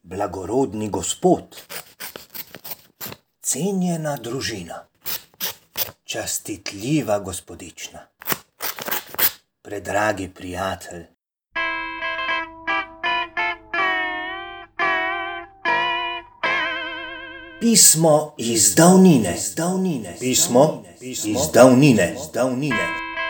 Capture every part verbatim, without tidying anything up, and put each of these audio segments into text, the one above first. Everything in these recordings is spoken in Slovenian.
Blagorodni gospod, cenjena družina, častitljiva gospodična, predragi prijatelj. Pismo iz davnine, pismo iz davnine, davnine.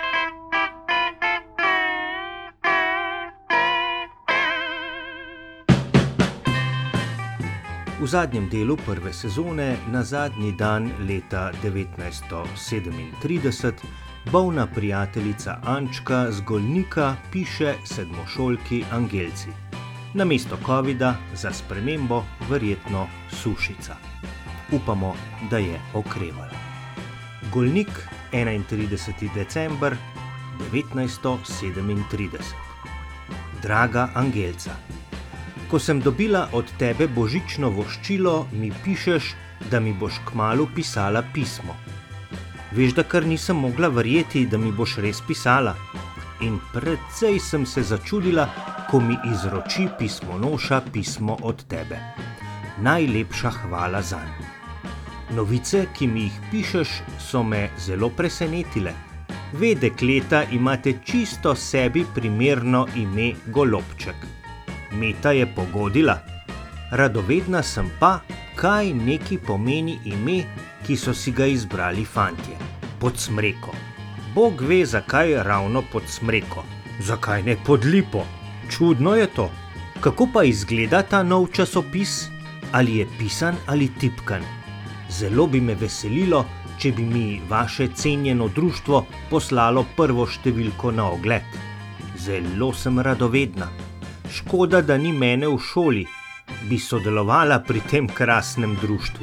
V zadnjem delu prve sezone, na zadnji dan leta devetnajststo sedemintrideset, bolna prijateljica Ančka z Golnika piše sedmošolki Angelci. Namesto covida za spremembo verjetno sušica. Upamo, da je okrevala. Golnik, enaintrideseti december devetnajststo sedemintrideset. Draga Angelca, ko sem dobila od tebe božično voščilo, mi pišeš, da mi boš kmalu pisala pismo. Veš, da kar nisem mogla verjeti, da mi boš res pisala. In precej sem se začudila, ko mi izroči pismonoša pismo od tebe. Najlepša hvala zanj. Novice, ki mi jih pišeš, so me zelo presenetile. Ve, dekleta, imate čisto sebi primerno ime Golobček. Meta je pogodila. Radovedna sem pa, kaj neki pomeni ime, ki so si ga izbrali fantje. Pod smreko. Bog ve, zakaj ravno pod smreko. Zakaj ne pod lipo? Čudno je to. Kako pa izgleda ta nov časopis? Ali je pisan ali tipkan? Zelo bi me veselilo, če bi mi vaše cenjeno društvo poslalo prvo številko na ogled. Zelo sem radovedna. Škoda, da ni mene v šoli, bi sodelovala pri tem krasnem društvu.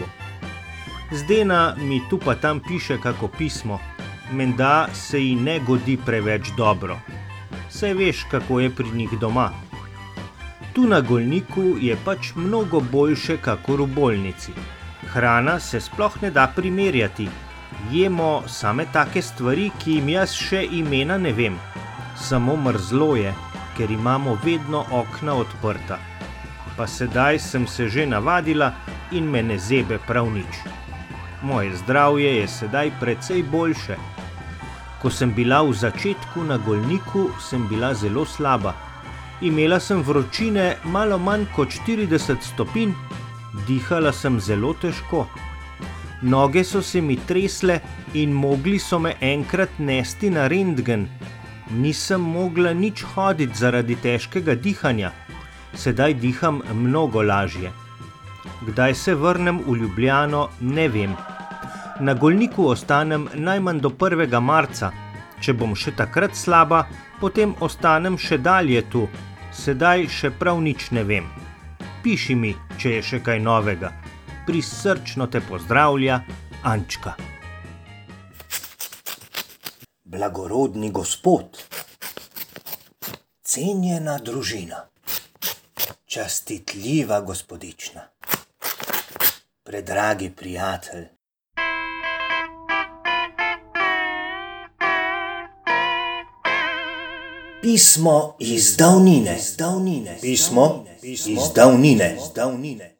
Zdena mi tu pa tam piše kako pismo, menda se ji ne godi preveč dobro. Saj veš, kako je pri njih doma. Tu na Golniku je pač mnogo boljše kakor v bolnici. Hrana se sploh ne da primerjati. Jemo same take stvari, ki jim jaz še imena ne vem. Samo mrzlo je, ker imamo vedno okna odprta. Pa sedaj sem se že navadila in me ne zebe prav nič. Moje zdravje je sedaj precej boljše. Ko sem bila v začetku na Golniku, sem bila zelo slaba. Imela sem vročine malo manj kot štirideset stopinj, dihala sem zelo težko. Noge so se mi tresle in mogli so me enkrat nesti na rentgen. Nisem mogla nič hoditi zaradi težkega dihanja. Sedaj diham mnogo lažje. Kdaj se vrnem v Ljubljano, ne vem. Na Golniku ostanem najmanj do prvega marca. Če bom še takrat slaba, potem ostanem še dalje tu. Sedaj še prav nič ne vem. Piši mi, če je še kaj novega. Prisrčno te pozdravlja, Ančka. Blagorodni gospod, cenjena družina, častitljiva gospodična, predragi prijatelj. Pismo iz davnine, pismo iz davnine.